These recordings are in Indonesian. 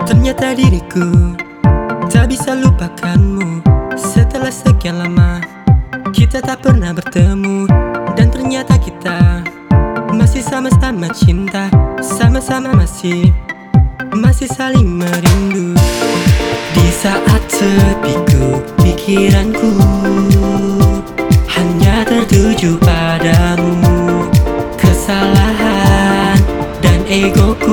Ternyata diriku tak bisa lupakanmu. Setelah sekian lama kita tak pernah bertemu, dan ternyata kita masih sama-sama cinta, sama-sama masih saling merindu. Di saat sepiku, pikiranku hanya tertuju padamu. Kesalahan dan egoku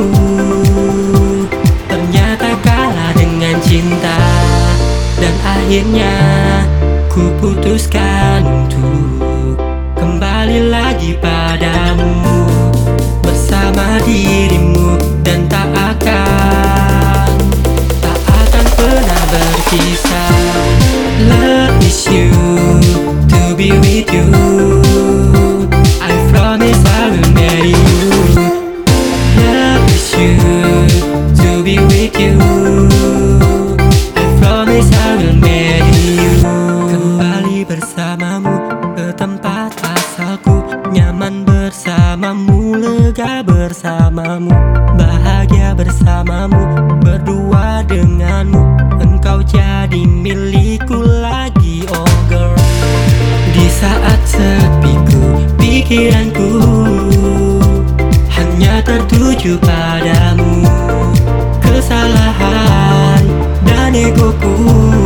ternyata kalah dengan cinta, dan akhirnya ku putuskan untuk kembali lagi padamu, bersama dirimu, dan tak akan pernah berpisah. Love is you, to be with you. I promise I will marry you. Love is you, to be with you. I promise I will marry you. Kembali bersamamu ke tempat asalku, nyaman bersamamu, lega bersamamu, bahagia bersamamu, berdua denganmu. Engkau jadi milikku lagi, oh girl. Di saat sepiku, pikiranku hanya tertuju padamu. Kesalahan dan egoku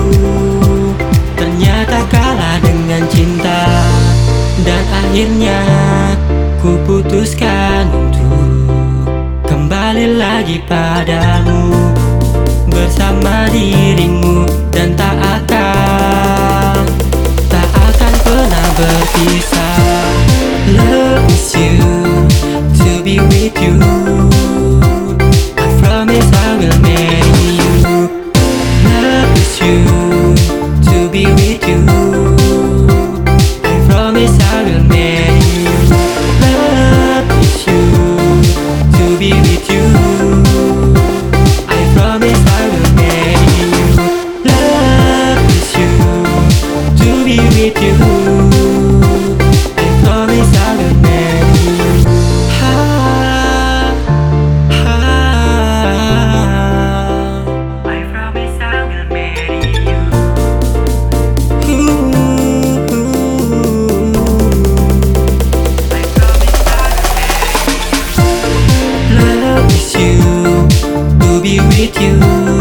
ternyata kalah dengan cinta, dan akhirnya ku putuskan untuk kembali lagi padamu, bersama dirimu, dan tak akan pernah berpisah. Love is you, to be with you. I promise I will marry you. Love is you, to be with you. I promise I will marry you. Love is you, to be with you. I promise I will marry you. Love is you, to be with you. I promise I will marry you. I promise I will marry you. I promise I will marry you. Love is you, to be with you.